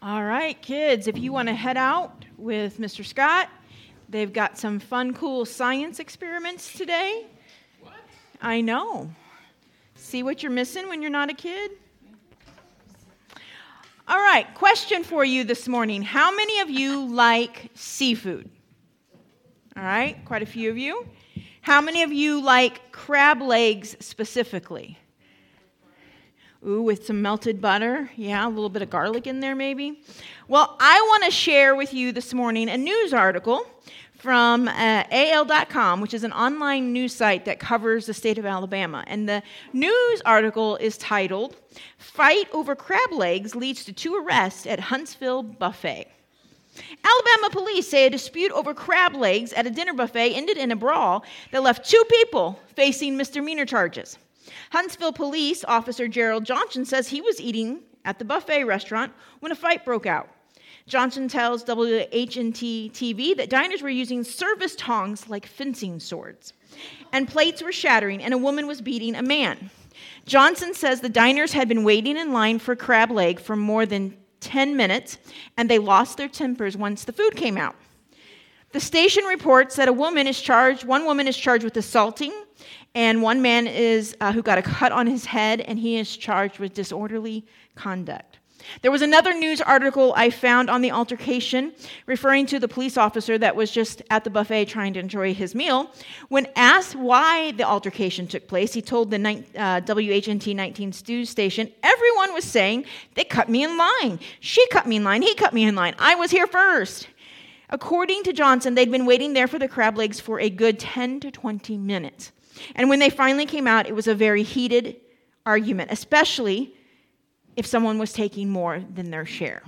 All right, kids, if you want to head out with Mr. Scott, they've got some fun, cool science experiments today. What? I know. See what you're missing when you're not a kid? All right, question for you this morning. How many of you like seafood? All right, quite a few of you. How many of you like crab legs specifically? Ooh, with some melted butter. Yeah, a little bit of garlic in there maybe. Well, I want to share with you this morning a news article from AL.com, which is an online news site that covers the state of Alabama. And the news article is titled, "Fight Over Crab Legs Leads to 2 Arrests at Huntsville Buffet." Alabama police say a dispute over crab legs at a dinner buffet ended in a brawl that left 2 people facing misdemeanor charges. Huntsville Police Officer Gerald Johnson says he was eating at the buffet restaurant when a fight broke out. Johnson tells WHNT TV that diners were using service tongs like fencing swords, and plates were shattering, and a woman was beating a man. Johnson says the diners had been waiting in line for crab leg for more than 10 minutes, and they lost their tempers once the food came out. The station reports that one woman is charged with assaulting, and one man is who got a cut on his head, and he is charged with disorderly conduct. There was another news article I found on the altercation referring to the police officer that was just at the buffet trying to enjoy his meal. When asked why the altercation took place, he told the WHNT 19 News station, "Everyone was saying, they cut me in line. She cut me in line. He cut me in line. I was here first." According to Johnson, they'd been waiting there for the crab legs for a good 10 to 20 minutes. And when they finally came out, it was a very heated argument, especially if someone was taking more than their share.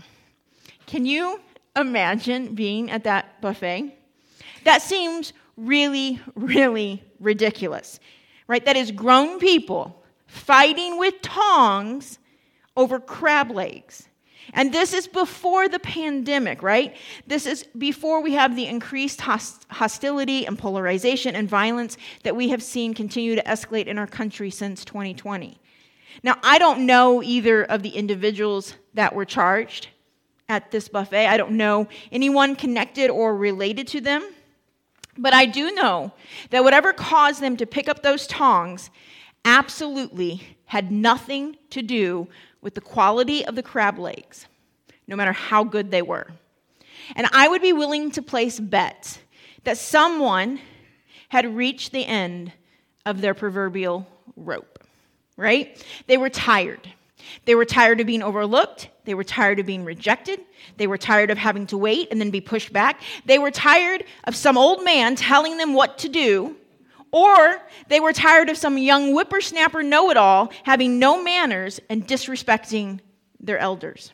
Can you imagine being at that buffet? That seems really, really ridiculous, right? That is grown people fighting with tongs over crab legs. And this is before the pandemic, right? This is before we have the increased hostility and polarization and violence that we have seen continue to escalate in our country since 2020. Now, I don't know either of the individuals that were charged at this buffet. I don't know anyone connected or related to them. But I do know that whatever caused them to pick up those tongs absolutely had nothing to do with the quality of the crab legs, no matter how good they were. And I would be willing to place bets that someone had reached the end of their proverbial rope, right? They were tired. They were tired of being overlooked. They were tired of being rejected. They were tired of having to wait and then be pushed back. They were tired of some old man telling them what to do. Or they were tired of some young whippersnapper know-it-all having no manners and disrespecting their elders.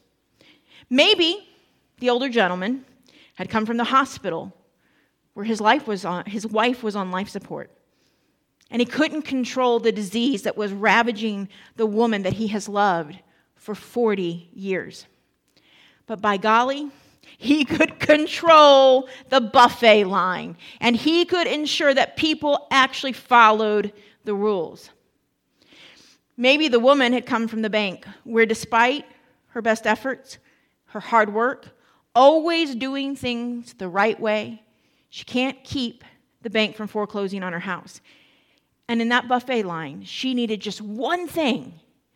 Maybe the older gentleman had come from the hospital where his wife was on life support, and he couldn't control the disease that was ravaging the woman that he has loved for 40 years. But by golly, he could control the buffet line, and he could ensure that people actually followed the rules. Maybe the woman had come from the bank, where despite her best efforts, her hard work, always doing things the right way, she can't keep the bank from foreclosing on her house. And in that buffet line, she needed just one thing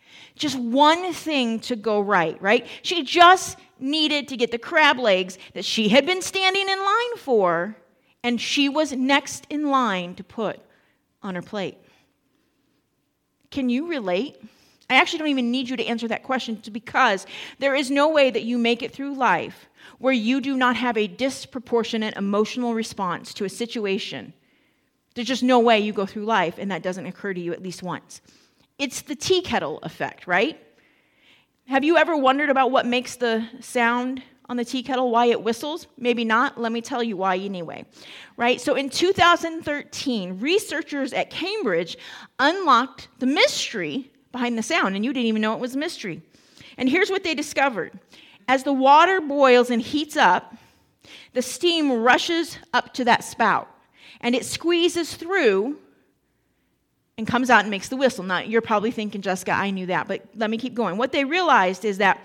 to go right? She just needed to get the crab legs that she had been standing in line for, and she was next in line to put on her plate. Can you relate? I actually don't even need you to answer that question because there is no way that you make it through life where you do not have a disproportionate emotional response to a situation. There's just no way you go through life and that doesn't occur to you at least once. It's the tea kettle effect, right? Have you ever wondered about what makes the sound on the tea kettle, why it whistles? Maybe not. Let me tell you why anyway, right? So in 2013, researchers at Cambridge unlocked the mystery behind the sound, and you didn't even know it was a mystery. And here's what they discovered. As the water boils and heats up, the steam rushes up to that spout, and it squeezes through and comes out and makes the whistle. Now, you're probably thinking, Jessica, I knew that, but let me keep going. What they realized is that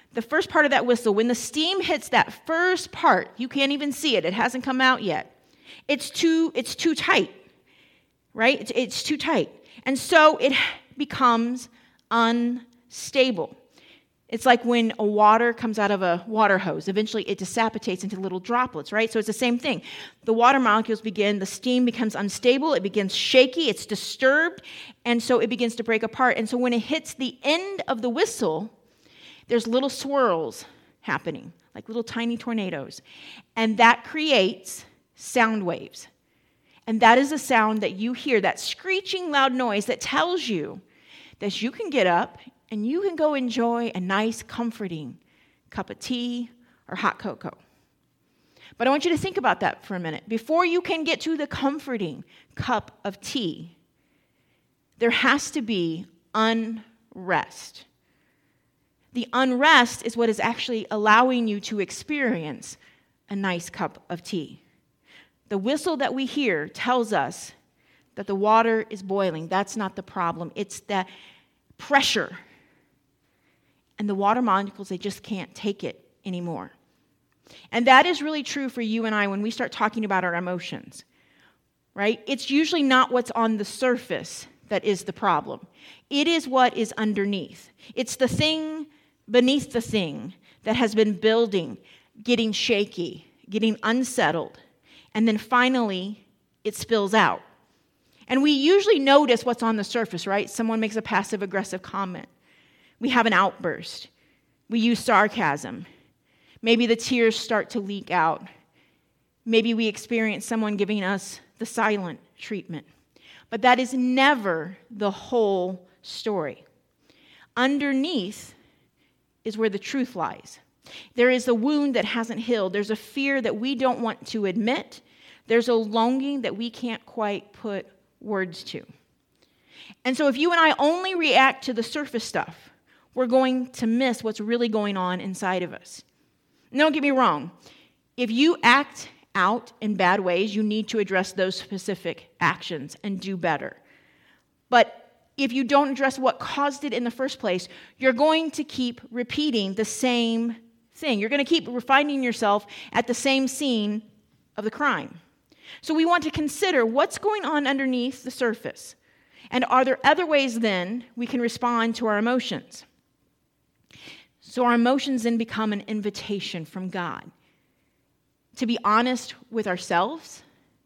the first part of that whistle, when the steam hits that first part, you can't even see it. It hasn't come out yet. It's too tight, right? It's too tight. And so it becomes unstable. It's like when a water comes out of a water hose. Eventually, it dissipates into little droplets, right? So it's the same thing. The water molecules the steam becomes unstable. It begins shaky. It's disturbed. And so it begins to break apart. And so when it hits the end of the whistle, there's little swirls happening, like little tiny tornadoes. And that creates sound waves. And that is a sound that you hear, that screeching loud noise that tells you that you can get up and you can go enjoy a nice, comforting cup of tea or hot cocoa. But I want you to think about that for a minute. Before you can get to the comforting cup of tea, there has to be unrest. The unrest is what is actually allowing you to experience a nice cup of tea. The whistle that we hear tells us that the water is boiling. That's not the problem. It's the pressure. And the water molecules, they just can't take it anymore. And that is really true for you and I when we start talking about our emotions, right? It's usually not what's on the surface that is the problem. It is what is underneath. It's the thing beneath the thing that has been building, getting shaky, getting unsettled, and then finally it spills out. And we usually notice what's on the surface, right? Someone makes a passive-aggressive comment. We have an outburst. We use sarcasm. Maybe the tears start to leak out. Maybe we experience someone giving us the silent treatment. But that is never the whole story. Underneath is where the truth lies. There is a wound that hasn't healed. There's a fear that we don't want to admit. There's a longing that we can't quite put words to. And so if you and I only react to the surface stuff, we're going to miss what's really going on inside of us. And don't get me wrong. If you act out in bad ways, you need to address those specific actions and do better. But if you don't address what caused it in the first place, you're going to keep repeating the same thing. You're going to keep finding yourself at the same scene of the crime. So we want to consider what's going on underneath the surface. And are there other ways then we can respond to our emotions? So our emotions then become an invitation from God to be honest with ourselves,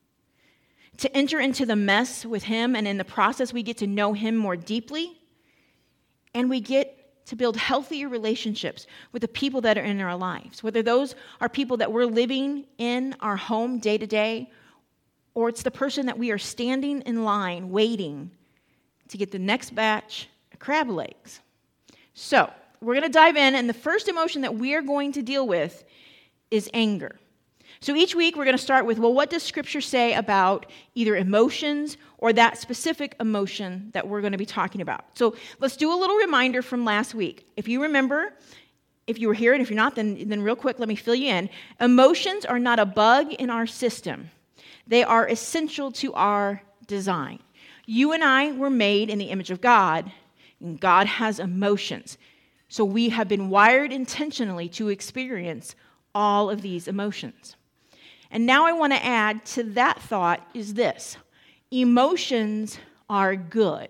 to enter into the mess with Him, and in the process we get to know Him more deeply, and we get to build healthier relationships with the people that are in our lives, whether those are people that we're living in our home day to day, or it's the person that we are standing in line waiting to get the next batch of crab legs. So we're going to dive in, and the first emotion that we are going to deal with is anger. So each week we're going to start with, well, what does Scripture say about either emotions or that specific emotion that we're going to be talking about? So let's do a little reminder from last week. If you remember, if you were here, and if you're not, then real quick, let me fill you in. Emotions are not a bug in our system. They are essential to our design. You and I were made in the image of God, and God has emotions. So we have been wired intentionally to experience all of these emotions. And now I want to add to that thought is this. Emotions are good.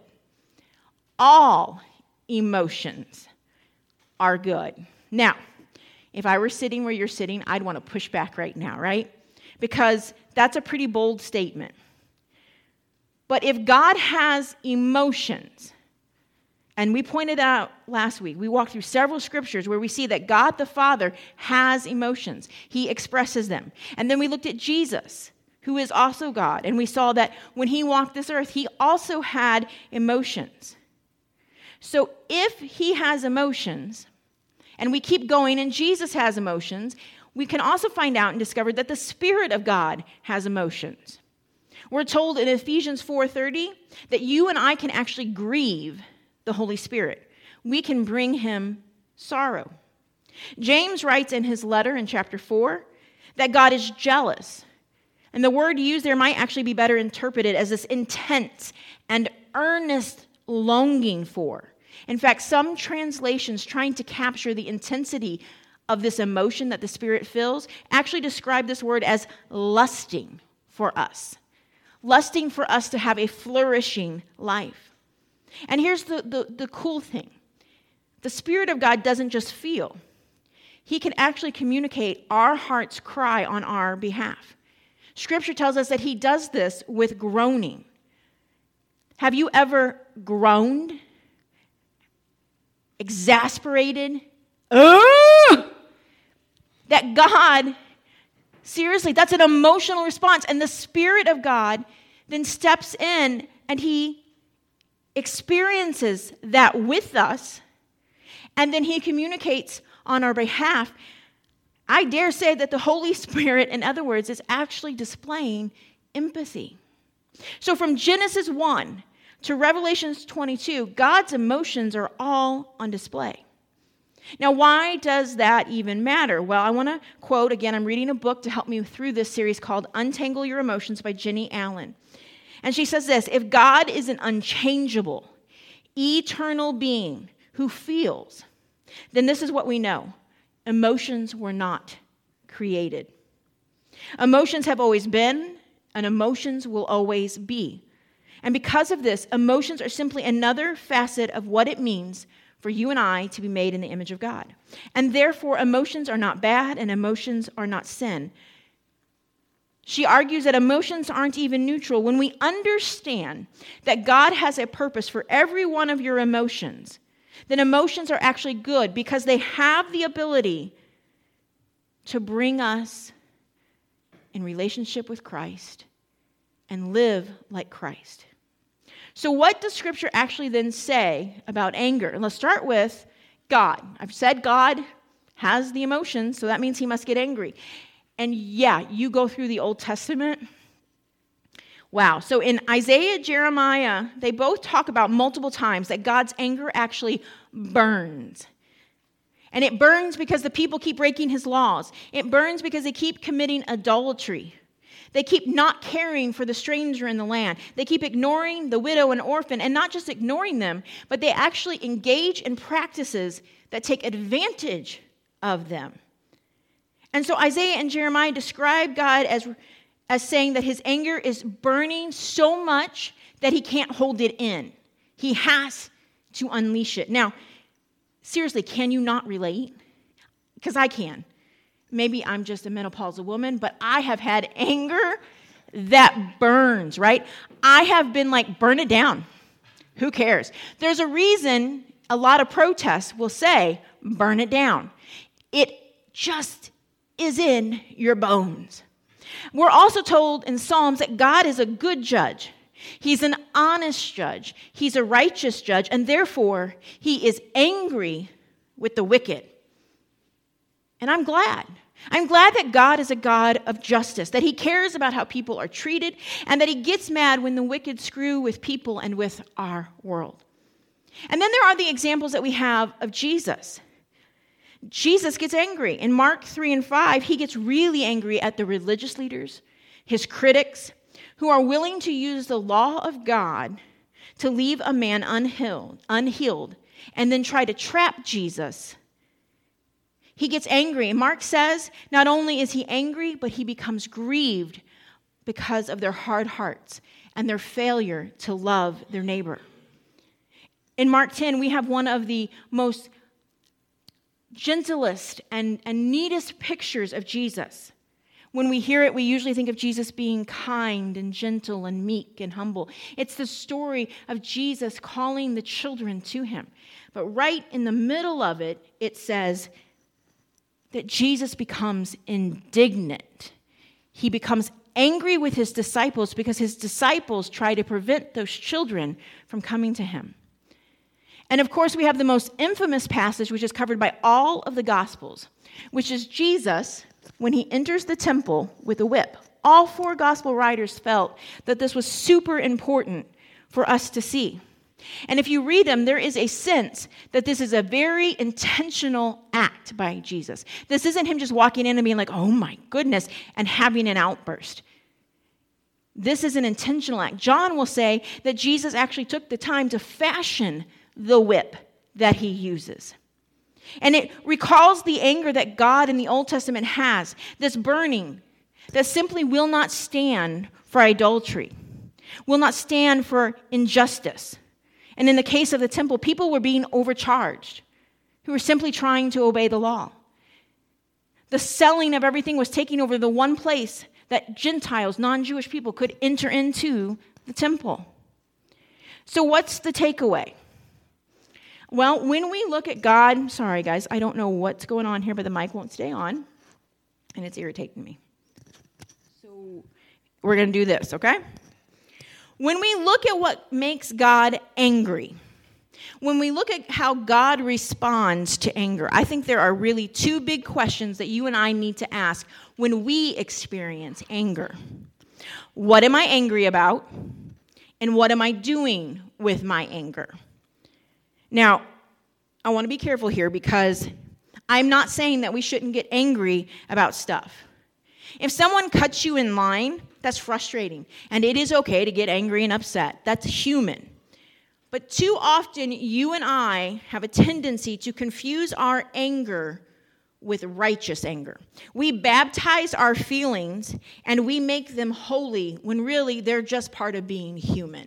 All emotions are good. Now, if I were sitting where you're sitting, I'd want to push back right now, right? Because that's a pretty bold statement. But if God has emotions, and we pointed out last week, we walked through several scriptures where we see that God the Father has emotions. He expresses them. And then we looked at Jesus, who is also God, and we saw that when He walked this earth, He also had emotions. So if He has emotions, and we keep going, and Jesus has emotions, we can also find out and discover that the Spirit of God has emotions. We're told in Ephesians 4:30 that you and I can actually grieve the Holy Spirit. We can bring Him sorrow. James writes in his letter in chapter 4 that God is jealous. And the word used there might actually be better interpreted as this intense and earnest longing for. In fact, some translations trying to capture the intensity of this emotion that the Spirit feels actually describe this word as lusting for us. Lusting for us to have a flourishing life. And here's the cool thing. The Spirit of God doesn't just feel. He can actually communicate our heart's cry on our behalf. Scripture tells us that he does this with groaning. Have you ever groaned? Exasperated? That God, seriously, that's an emotional response. And the Spirit of God then steps in and he experiences that with us. And then he communicates on our behalf. I dare say that the Holy Spirit, in other words, is actually displaying empathy. So from Genesis 1 to Revelation 22, God's emotions are all on display. Now, why does that even matter? Well, I want to quote, again, I'm reading a book to help me through this series called Untangle Your Emotions by Jenny Allen. And she says this: if God is an unchangeable, eternal being who feels, then this is what we know. Emotions were not created. Emotions have always been, and emotions will always be. And because of this, emotions are simply another facet of what it means for you and I to be made in the image of God. And therefore, emotions are not bad, and emotions are not sin. She argues that emotions aren't even neutral. When we understand that God has a purpose for every one of your emotions, then emotions are actually good because they have the ability to bring us in relationship with Christ and live like Christ. So what does Scripture actually then say about anger? And let's start with God. I've said God has the emotions, so that means he must get angry. And yeah, you go through the Old Testament. Wow. So in Isaiah, Jeremiah, they both talk about multiple times that God's anger actually burns. And it burns because the people keep breaking his laws. It burns because they keep committing adultery. They keep not caring for the stranger in the land. They keep ignoring the widow and orphan, and not just ignoring them, but they actually engage in practices that take advantage of them. And so Isaiah and Jeremiah describe God as saying that his anger is burning so much that he can't hold it in. He has to unleash it. Now, seriously, can you not relate? Because I can. Maybe I'm just a menopausal woman, but I have had anger that burns, right? I have been like, burn it down. Who cares? There's a reason a lot of protests will say, burn it down. It just is in your bones. We're also told in Psalms that God is a good judge. He's an honest judge. He's a righteous judge, and therefore he is angry with the wicked. And I'm glad. I'm glad that God is a God of justice, that he cares about how people are treated, and that he gets mad when the wicked screw with people and with our world. And then there are the examples that we have of Jesus. Jesus gets angry. In Mark 3 and 5, he gets really angry at the religious leaders, his critics, who are willing to use the law of God to leave a man unhealed, and then try to trap Jesus. He gets angry. And Mark says not only is he angry, but he becomes grieved because of their hard hearts and their failure to love their neighbor. In Mark 10, we have one of the most gentlest and neatest pictures of Jesus. When we hear it, we usually think of Jesus being kind and gentle and meek and humble. It's the story of Jesus calling the children to him. But right in the middle of it, it says that Jesus becomes indignant. He becomes angry with his disciples because his disciples try to prevent those children from coming to him. And of course, we have the most infamous passage, which is covered by all of the Gospels, which is Jesus when he enters the temple with a whip. All four Gospel writers felt that this was super important for us to see. And if you read them, there is a sense that this is a very intentional act by Jesus. This isn't him just walking in and being like, oh my goodness, and having an outburst. This is an intentional act. John will say that Jesus actually took the time to fashion the whip that he uses. And it recalls the anger that God in the Old Testament has, this burning that simply will not stand for idolatry, will not stand for injustice. And in the case of the temple, people were being overcharged who were simply trying to obey the law. The selling of everything was taking over the one place that Gentiles, non-Jewish people, could enter into the temple. So what's the takeaway? Well, when we look at God, sorry guys, I don't know what's going on here, but the mic won't stay on, and it's irritating me. So we're going to do this, okay? When we look at what makes God angry, when we look at how God responds to anger, I think there are really two big questions that you and I need to ask when we experience anger. What am I angry about? And what am I doing with my anger? Now, I want to be careful here because I'm not saying that we shouldn't get angry about stuff. If someone cuts you in line, that's frustrating. And it is okay to get angry and upset. That's human. But too often, you and I have a tendency to confuse our anger with righteous anger. We baptize our feelings and we make them holy when really they're just part of being human.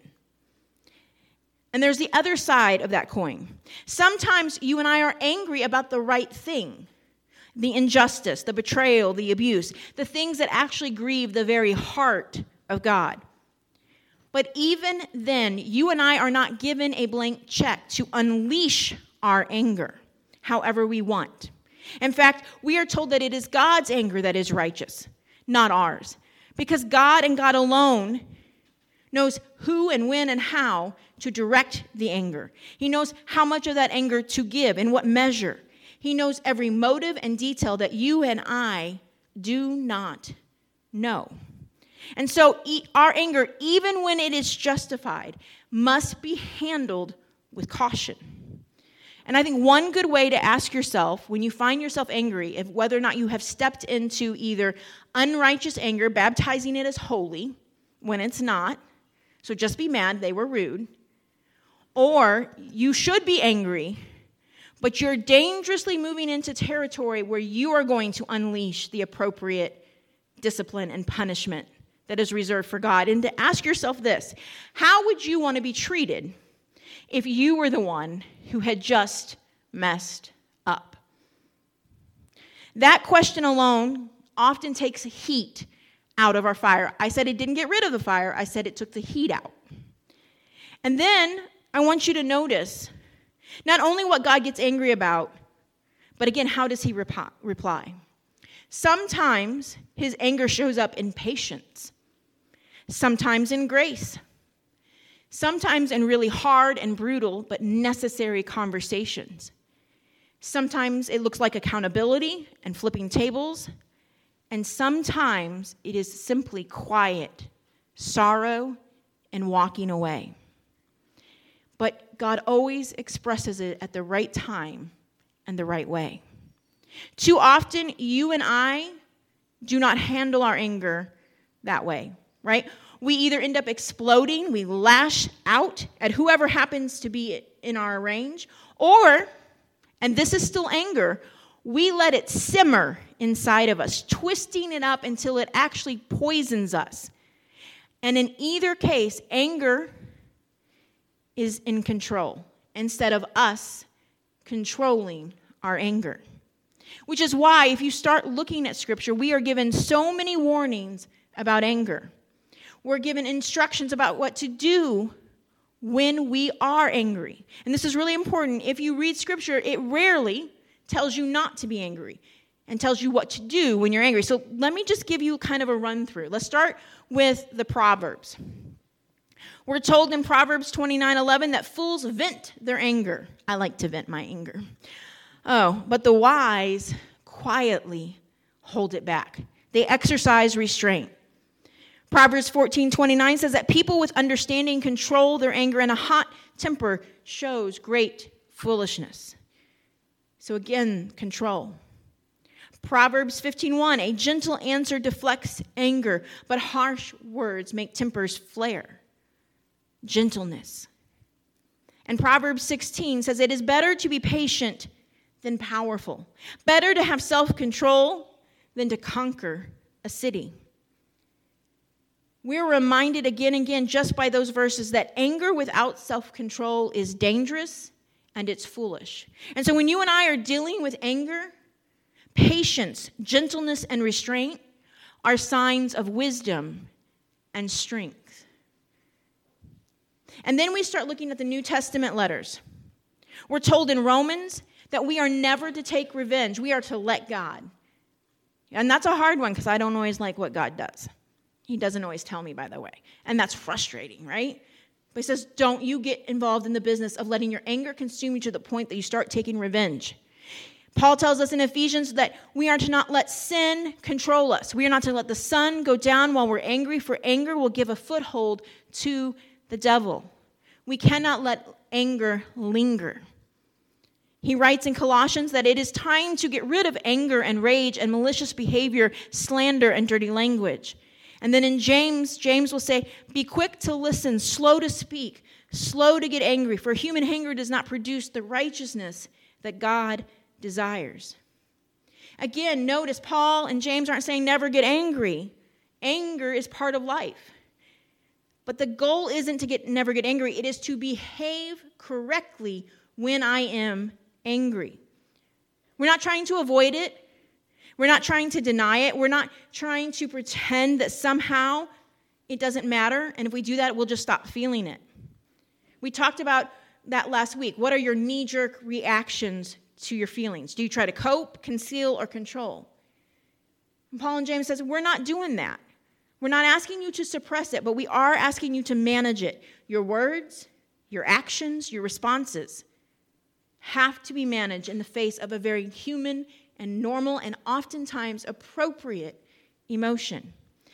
And there's the other side of that coin. Sometimes you and I are angry about the right thing, the injustice, the betrayal, the abuse, the things that actually grieve the very heart of God. But even then, you and I are not given a blank check to unleash our anger however we want. In fact, we are told that it is God's anger that is righteous, not ours. Because God and God alone knows who and when and how to direct the anger. He knows how much of that anger to give, in what measure. He knows every motive and detail that you and I do not know. And so our anger, even when it is justified, must be handled with caution. And I think one good way to ask yourself when you find yourself angry, if whether or not you have stepped into either unrighteous anger, baptizing it as holy when it's not, so just be mad, they were rude, or you should be angry, but you're dangerously moving into territory where you are going to unleash the appropriate discipline and punishment that is reserved for God. And to ask yourself this: how would you want to be treated if you were the one who had just messed up? That question alone often takes heat out of our fire. I said it didn't get rid of the fire. I said it took the heat out. And then I want you to notice not only what God gets angry about, but again, how does he reply? Sometimes his anger shows up in patience, sometimes in grace, sometimes in really hard and brutal but necessary conversations. Sometimes it looks like accountability and flipping tables, and sometimes it is simply quiet sorrow and walking away. But God always expresses it at the right time and the right way. Too often, you and I do not handle our anger that way, right? We either end up exploding, we lash out at whoever happens to be in our range, or, and this is still anger, we let it simmer inside of us, twisting it up until it actually poisons us. And in either case, anger is in control instead of us controlling our anger. Which is why, if you start looking at Scripture, we are given so many warnings about anger. We're given instructions about what to do when we are angry. And this is really important. If you read Scripture, it rarely tells you not to be angry and tells you what to do when you're angry. So let me just give you kind of a run through. Let's start with the Proverbs. We're told in Proverbs 29:11 that fools vent their anger. I like to vent my anger. Oh, but the wise quietly hold it back. They exercise restraint. Proverbs 14:29 says that people with understanding control their anger, and a hot temper shows great foolishness. So again, control. Proverbs 15:1, a gentle answer deflects anger, but harsh words make tempers flare. Gentleness. And Proverbs 16 says, it is better to be patient than powerful. Better to have self-control than to conquer a city. We're reminded again and again just by those verses that anger without self-control is dangerous and it's foolish. And so when you and I are dealing with anger, patience, gentleness, and restraint are signs of wisdom and strength. And then we start looking at the New Testament letters. We're told in Romans that we are never to take revenge. We are to let God. And that's a hard one because I don't always like what God does. He doesn't always tell me, by the way. And that's frustrating, right? But he says, don't you get involved in the business of letting your anger consume you to the point that you start taking revenge. Paul tells us in Ephesians that we are to not let sin control us. We are not to let the sun go down while we're angry, for anger will give a foothold to the devil. We cannot let anger linger. He writes in Colossians that it is time to get rid of anger and rage and malicious behavior, slander and dirty language. And then in James will say, be quick to listen, slow to speak, slow to get angry, for human anger does not produce the righteousness that God desires. Again, notice Paul and James aren't saying never get angry. Anger is part of life. But the goal isn't to never get angry. It is to behave correctly when I am angry. We're not trying to avoid it. We're not trying to deny it. We're not trying to pretend that somehow it doesn't matter. And if we do that, we'll just stop feeling it. We talked about that last week. What are your knee-jerk reactions to your feelings? Do you try to cope, conceal, or control? And Paul and James says, we're not doing that. We're not asking you to suppress it, but we are asking you to manage it. Your words, your actions, your responses have to be managed in the face of a very human and normal and oftentimes appropriate emotion.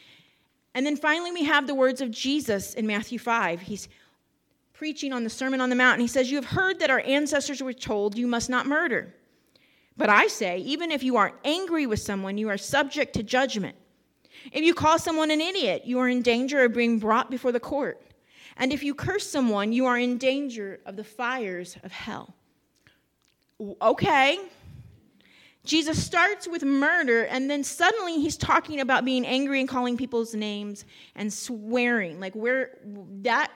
And then finally we have the words of Jesus in Matthew 5. He's preaching on the Sermon on the Mount, and he says, you have heard that our ancestors were told you must not murder. But I say, even if you are angry with someone, you are subject to judgment. If you call someone an idiot, you are in danger of being brought before the court. And if you curse someone, you are in danger of the fires of hell. Okay. Jesus starts with murder, and then suddenly he's talking about being angry and calling people's names and swearing. Like that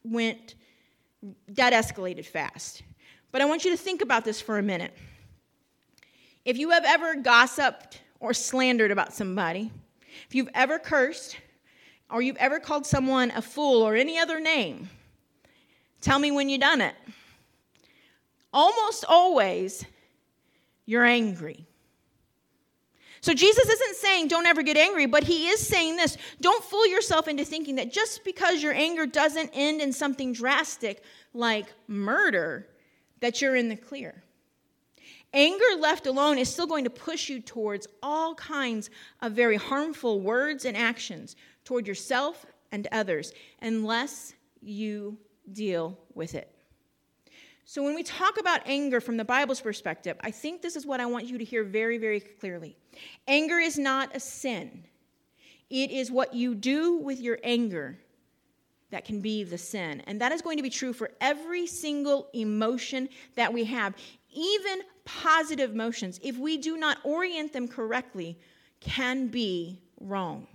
escalated fast. But I want you to think about this for a minute. If you have ever gossiped or slandered about somebody, if you've ever cursed, or you've ever called someone a fool or any other name, tell me when you've done it. Almost always, you're angry. So Jesus isn't saying don't ever get angry, but he is saying this. Don't fool yourself into thinking that just because your anger doesn't end in something drastic like murder, that you're in the clear. Anger left alone is still going to push you towards all kinds of very harmful words and actions toward yourself and others unless you deal with it. So when we talk about anger from the Bible's perspective, I think this is what I want you to hear very, very clearly. Anger is not a sin. It is what you do with your anger that can be the sin. And that is going to be true for every single emotion that we have. Even positive emotions, if we do not orient them correctly, can be wrong.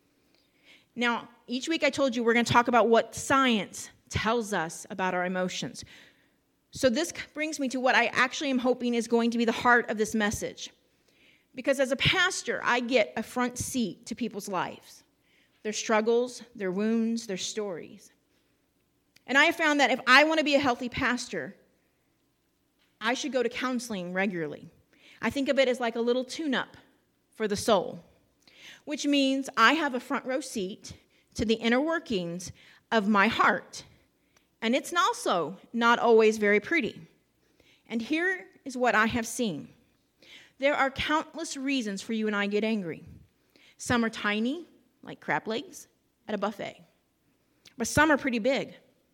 Now, each week I told you we're going to talk about what science tells us about our emotions. So this brings me to what I actually am hoping is going to be the heart of this message. Because as a pastor, I get a front seat to people's lives, their struggles, their wounds, their stories. And I have found that if I want to be a healthy pastor, I should go to counseling regularly. I think of it as like a little tune-up for the soul, which means I have a front row seat to the inner workings of my heart. And it's also not always very pretty. And here is what I have seen. There are countless reasons for you and I get angry. Some are tiny, like crab legs at a buffet. But some are pretty big.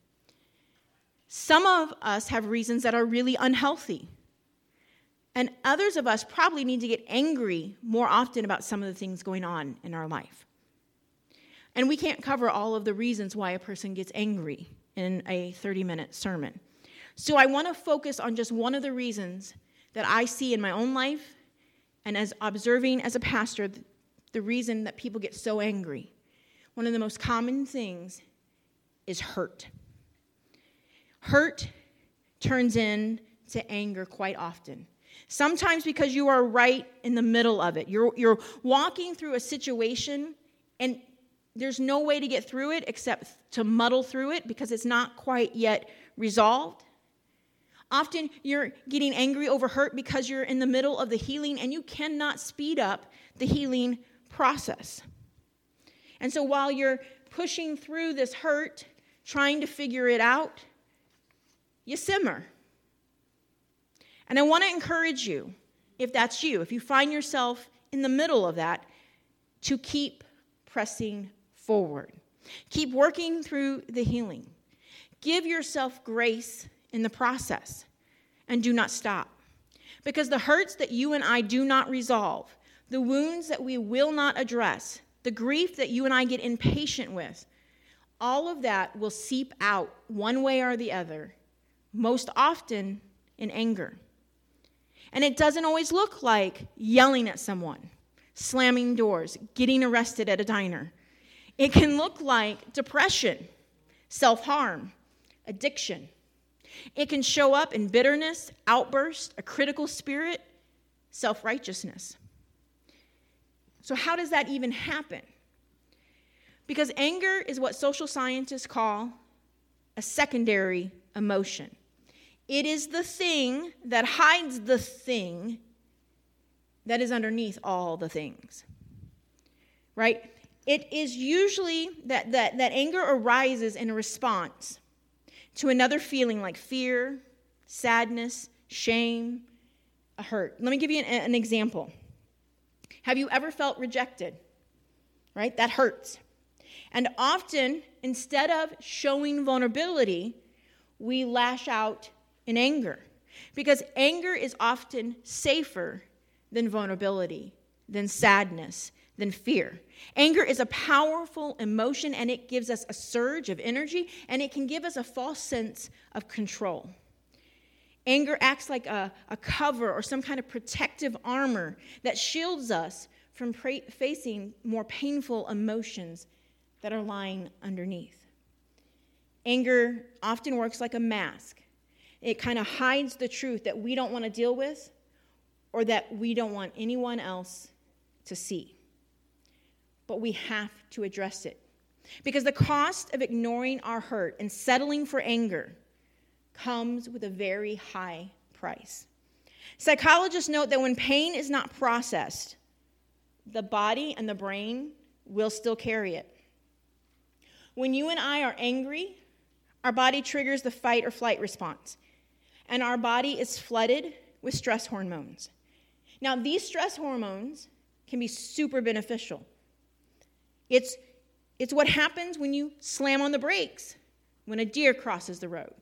Some of us have reasons that are really unhealthy. And others of us probably need to get angry more often about some of the things going on in our life. And we can't cover all of the reasons why a person gets angry in a 30-minute sermon. So I want to focus on just one of the reasons that I see in my own life and as observing as a pastor, the reason that people get so angry. One of the most common things is hurt. Hurt turns into anger quite often. Sometimes because you are right in the middle of it. You're walking through a situation and there's no way to get through it except to muddle through it because it's not quite yet resolved. Often you're getting angry over hurt because you're in the middle of the healing and you cannot speed up the healing process. And so while you're pushing through this hurt, trying to figure it out, you simmer. And I want to encourage you, if that's you, if you find yourself in the middle of that, to keep pressing forward. Keep working through the healing. Give yourself grace in the process and do not stop. Because the hurts that you and I do not resolve, the wounds that we will not address, the grief that you and I get impatient with, all of that will seep out one way or the other, most often in anger. And it doesn't always look like yelling at someone, slamming doors, getting arrested at a diner. It can look like depression, self-harm, addiction. It can show up in bitterness, outburst, a critical spirit, self-righteousness. So how does that even happen? Because anger is what social scientists call a secondary emotion. It is the thing that hides the thing that is underneath all the things. Right? It is usually that anger arises in a response to another feeling like fear, sadness, shame, a hurt. Let me give you an example. Have you ever felt rejected? Right? That hurts. And often, instead of showing vulnerability, we lash out in anger. Because anger is often safer than vulnerability, than sadness, than fear. Anger is a powerful emotion, and it gives us a surge of energy, and it can give us a false sense of control. Anger acts like a cover or some kind of protective armor that shields us from facing more painful emotions that are lying underneath. Anger often works like a mask. It kind of hides the truth that we don't want to deal with or that we don't want anyone else to see. But we have to address it. Because the cost of ignoring our hurt and settling for anger comes with a very high price. Psychologists note that when pain is not processed, the body and the brain will still carry it. When you and I are angry, our body triggers the fight or flight response, and our body is flooded with stress hormones. Now, these stress hormones can be super beneficial. It's what happens when you slam on the brakes when a deer crosses the road.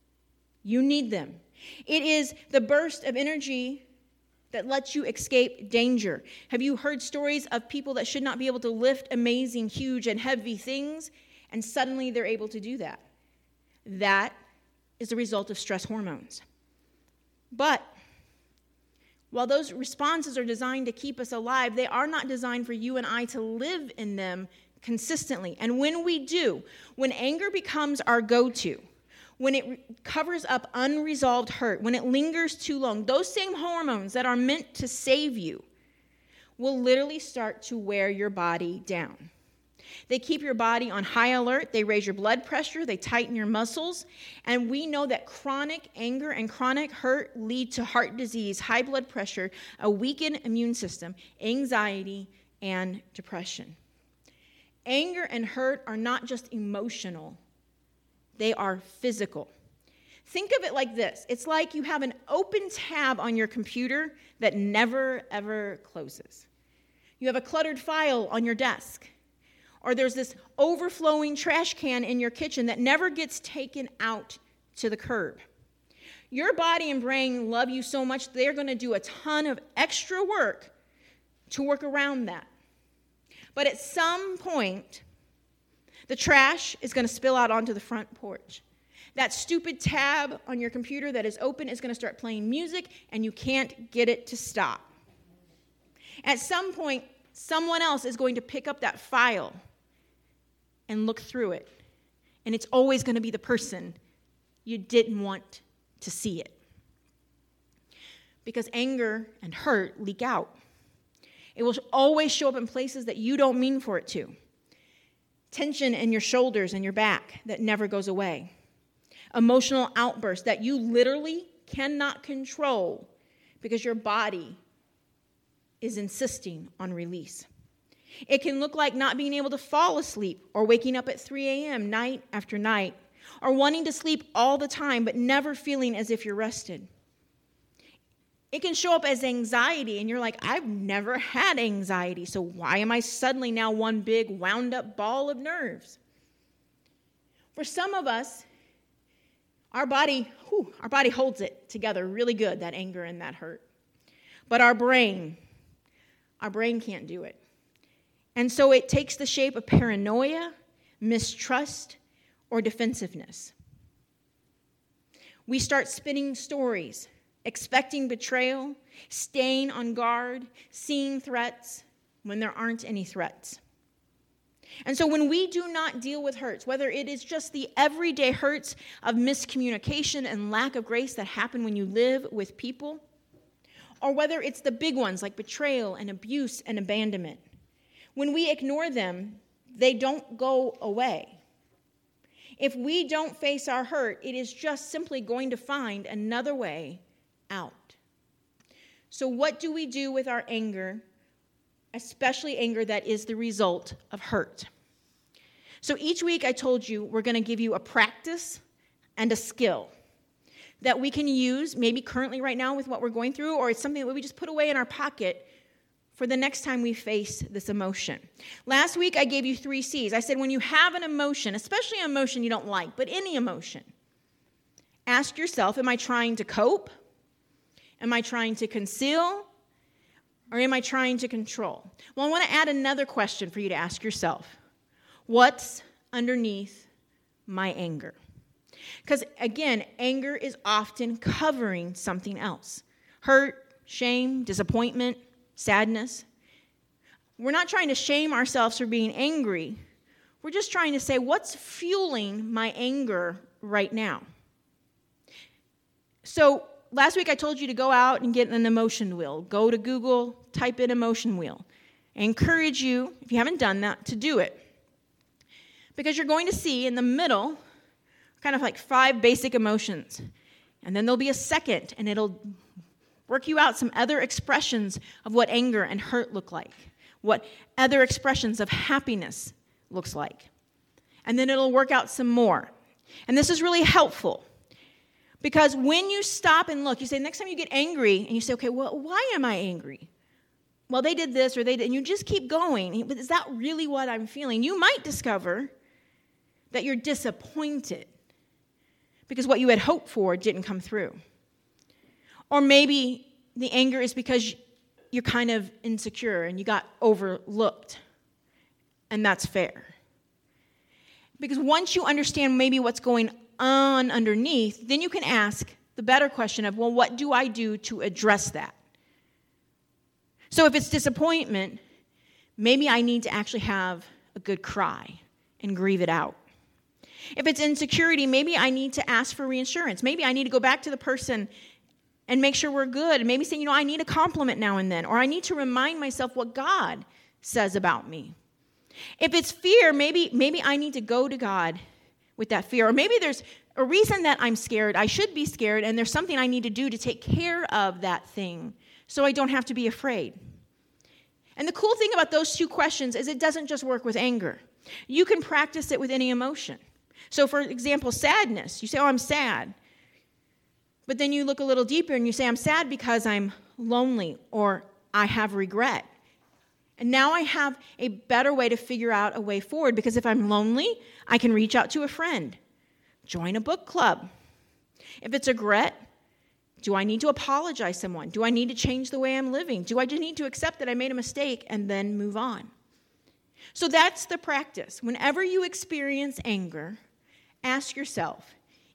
You need them. It is the burst of energy that lets you escape danger. Have you heard stories of people that should not be able to lift amazing, huge, and heavy things, and suddenly they're able to do that? That is the result of stress hormones. But while those responses are designed to keep us alive, they are not designed for you and I to live in them consistently. And when we do, when anger becomes our go-to, when it covers up unresolved hurt, when it lingers too long, those same hormones that are meant to save you will literally start to wear your body down. They keep your body on high alert, they raise your blood pressure, they tighten your muscles, and we know that chronic anger and chronic hurt lead to heart disease, high blood pressure, a weakened immune system, anxiety, and depression. Anger and hurt are not just emotional, they are physical. Think of it like this. It's like you have an open tab on your computer that never, ever closes. You have a cluttered file on your desk. Or there's this overflowing trash can in your kitchen that never gets taken out to the curb. Your body and brain love you so much, they're going to do a ton of extra work to work around that. But at some point, the trash is going to spill out onto the front porch. That stupid tab on your computer that is open is going to start playing music, and you can't get it to stop. At some point, someone else is going to pick up that file and look through it. And it's always going to be the person you didn't want to see it. Because anger and hurt leak out. It will always show up in places that you don't mean for it to. Tension in your shoulders and your back that never goes away. Emotional outbursts that you literally cannot control because your body is insisting on release. It can look like not being able to fall asleep or waking up at 3 a.m. night after night, or wanting to sleep all the time but never feeling as if you're rested. It can show up as anxiety, and you're like, I've never had anxiety, so why am I suddenly now one big wound up ball of nerves? For some of us, our body holds it together really good, that anger and that hurt. But our brain can't do it. And so it takes the shape of paranoia, mistrust, or defensiveness. We start spinning stories, expecting betrayal, staying on guard, seeing threats when there aren't any threats. And so when we do not deal with hurts, whether it is just the everyday hurts of miscommunication and lack of grace that happen when you live with people, or whether it's the big ones like betrayal and abuse and abandonment, when we ignore them, they don't go away. If we don't face our hurt, it is just simply going to find another way out. So what do we do with our anger, especially anger that is the result of hurt? So each week I told you we're going to give you a practice and a skill that we can use maybe currently right now with what we're going through, or it's something that we just put away in our pocket for the next time we face this emotion. Last week I gave you 3 C's. I said when you have an emotion, especially an emotion you don't like, but any emotion, ask yourself, am I trying to cope? Am I trying to conceal? Or am I trying to control? Well, I want to add another question for you to ask yourself. What's underneath my anger? Because, again, anger is often covering something else. Hurt, shame, disappointment, sadness. We're not trying to shame ourselves for being angry. We're just trying to say, what's fueling my anger right now? So, last week I told you to go out and get an emotion wheel. Go to Google, type in emotion wheel. I encourage you, if you haven't done that, to do it. Because you're going to see in the middle kind of like 5 basic emotions. And then there'll be a second, and it'll work you out some other expressions of what anger and hurt look like, what other expressions of happiness looks like. And then it'll work out some more. And this is really helpful. Because when you stop and look, you say, next time you get angry, and you say, okay, well, why am I angry? Well, they did this or they did, and you just keep going. But is that really what I'm feeling? You might discover that you're disappointed because what you had hoped for didn't come through. Or maybe the anger is because you're kind of insecure and you got overlooked, and that's fair. Because once you understand maybe what's going on underneath, then you can ask the better question of, well, what do I do to address that? So if it's disappointment, maybe I need to actually have a good cry and grieve it out. If it's insecurity, maybe I need to ask for reassurance. Maybe I need to go back to the person and make sure we're good. And maybe say, I need a compliment now and then. Or I need to remind myself what God says about me. If it's fear, maybe I need to go to God with that fear. Or maybe there's a reason that I'm scared. I should be scared, and there's something I need to do to take care of that thing so I don't have to be afraid. And the cool thing about those 2 questions is it doesn't just work with anger. You can practice it with any emotion. So, for example, sadness. You say, I'm sad. But then you look a little deeper and you say, I'm sad because I'm lonely or I have regret. And now I have a better way to figure out a way forward, because if I'm lonely, I can reach out to a friend, join a book club. If it's regret, do I need to apologize to someone? Do I need to change the way I'm living? Do I just need to accept that I made a mistake and then move on? So that's the practice. Whenever you experience anger, ask yourself,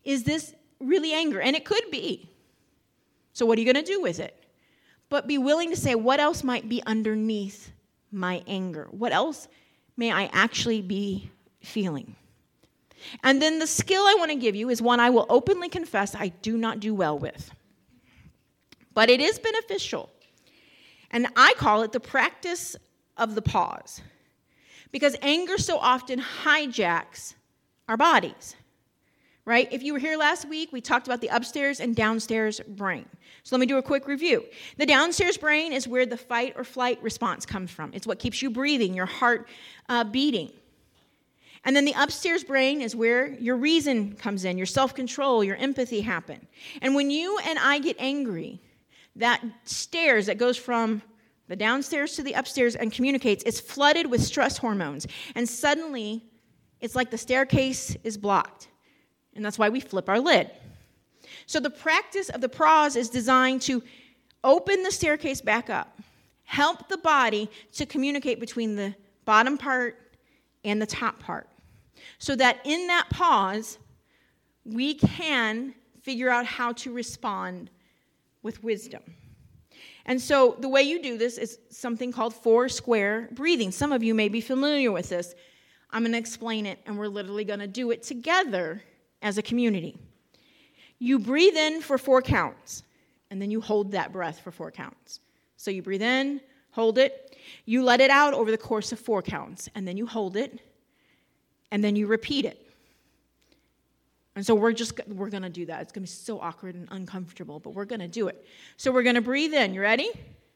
is this really anger? And it could be. So what are you going to do with it? But be willing to say, what else might be underneath my anger? What else may I actually be feeling? And then the skill I want to give you is one I will openly confess I do not do well with. But it is beneficial. And I call it the practice of the pause. Because anger so often hijacks our bodies. Right? If you were here last week, we talked about the upstairs and downstairs brain. So let me do a quick review. The downstairs brain is where the fight or flight response comes from. It's what keeps you breathing, your heart beating. And then the upstairs brain is where your reason comes in, your self-control, your empathy happen. And when you and I get angry, that stairs that goes from the downstairs to the upstairs and communicates, it's flooded with stress hormones. And suddenly, it's like the staircase is blocked. And that's why we flip our lid. So the practice of the pause is designed to open the staircase back up, help the body to communicate between the bottom part and the top part, so that in that pause, we can figure out how to respond with wisdom. And so the way you do this is something called 4 square breathing. Some of you may be familiar with this. I'm going to explain it, and we're literally going to do it together as a community. You breathe in for 4 counts, and then you hold that breath for 4 counts. So you breathe in, hold it, you let it out over the course of 4 counts, and then you hold it, and then you repeat it. And so we're going to do that. It's going to be so awkward and uncomfortable, but we're going to do it. So we're going to breathe in. You ready?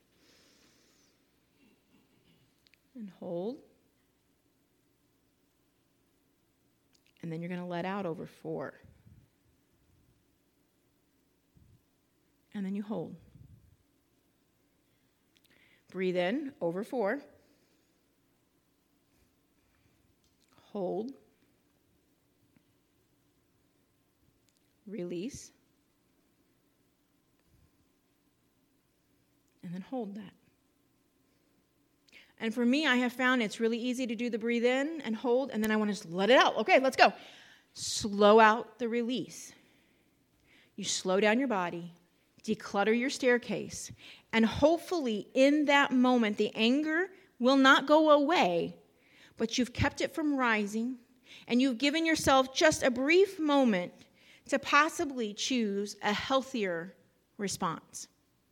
And hold. And then you're going to let out over 4. And then you hold. Breathe in over 4. Hold. Release. And then hold that. And for me, I have found it's really easy to do the breathe in and hold, and then I want to just let it out. Okay, let's go. Slow out the release. You slow down your body, declutter your staircase, and hopefully in that moment, the anger will not go away, but you've kept it from rising, and you've given yourself just a brief moment to possibly choose a healthier response.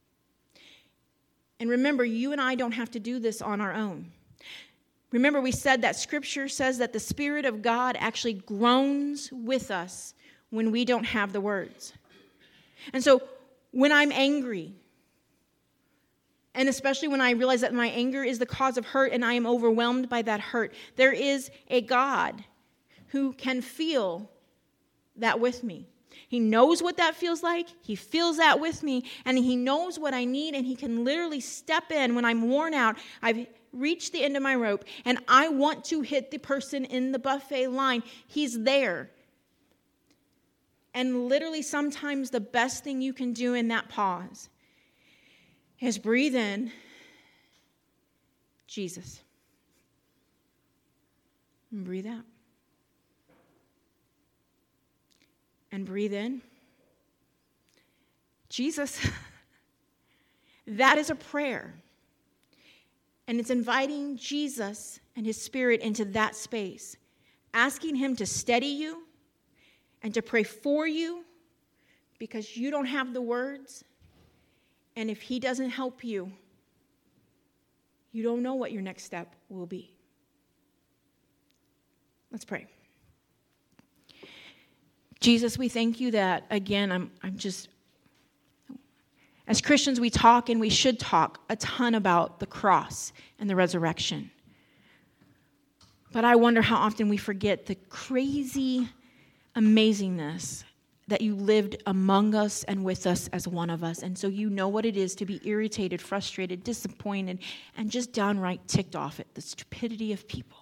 And remember, you and I don't have to do this on our own. Remember, we said that Scripture says that the Spirit of God actually groans with us when we don't have the words. And so when I'm angry, and especially when I realize that my anger is the cause of hurt and I am overwhelmed by that hurt, there is a God who can feel that with me. He knows what that feels like. He feels that with me, and he knows what I need, and he can literally step in when I'm worn out. I've reached the end of my rope, and I want to hit the person in the buffet line. He's there. And literally sometimes the best thing you can do in that pause is breathe in, Jesus, and breathe out. And breathe in, Jesus. That is a prayer. And it's inviting Jesus and his Spirit into that space, asking him to steady you and to pray for you because you don't have the words. And if he doesn't help you, you don't know what your next step will be. Let's pray. Jesus, we thank you that, again, I'm just, as Christians, we talk and we should talk a ton about the cross and the resurrection. But I wonder how often we forget the crazy amazingness that you lived among us and with us as one of us. And so you know what it is to be irritated, frustrated, disappointed, and just downright ticked off at the stupidity of people.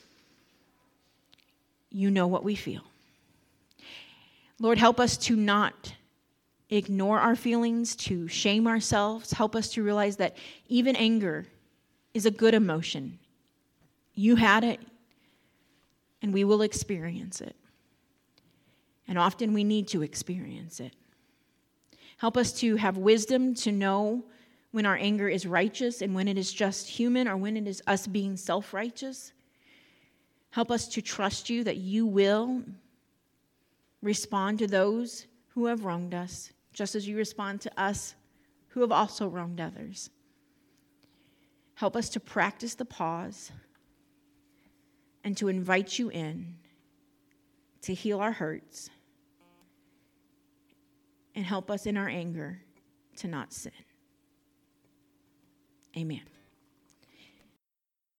You know what we feel. Lord, help us to not ignore our feelings, to shame ourselves. Help us to realize that even anger is a good emotion. You had it, and we will experience it. And often we need to experience it. Help us to have wisdom to know when our anger is righteous and when it is just human or when it is us being self-righteous. Help us to trust you that you will respond to those who have wronged us, just as you respond to us who have also wronged others. Help us to practice the pause and to invite you in to heal our hurts and help us in our anger to not sin. Amen.